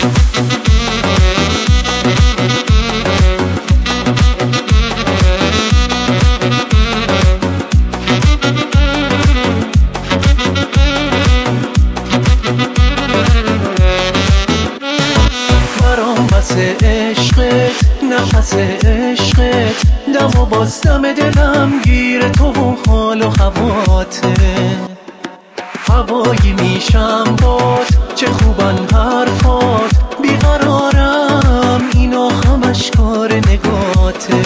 عشقت نفس عشقت دم و باز دم دلم گیر تو و حال و هواته هوایی میشم باد چه خوبن حرفات بیقرارم اینا همش کار نگاته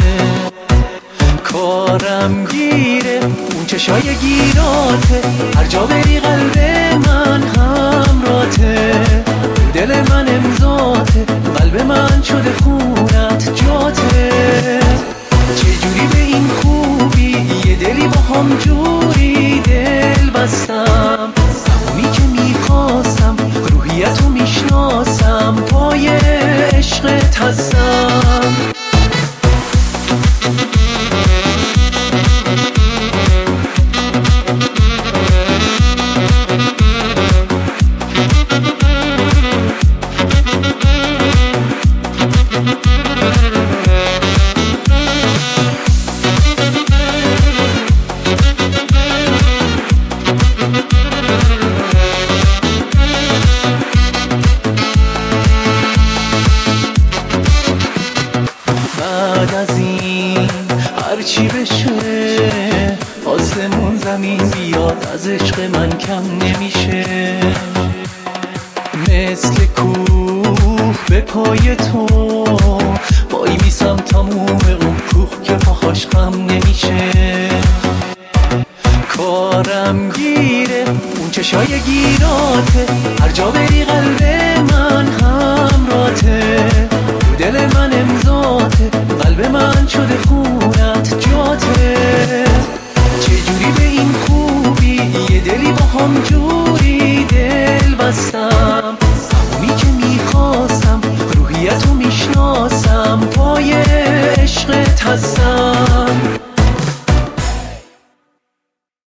کارم گیره اون چشای گیراته هر جا بری قلب من همراته دل من امضاته قلب من شده خونت جاته چجوری به این خوبی یه دلی با هم جوری دل بستم همونی که میخواستم روحیتو میشناسم پای عشقت هستم از این هرچی بشه آسمون زمین بیاد از عشق من کم نمیشه مثل کوه به پای تو وای میسم تموم اون کوه که پاهاش خم نمیشه کارم گیره اون چشای گیراته هر جا بری قلب من همراته دل من امضاته قلب من شده خونت جاته چجوری به این خوبی یه دلی با هم جوری دل بستم همونی که میخواستم روحیتو میشناسم پای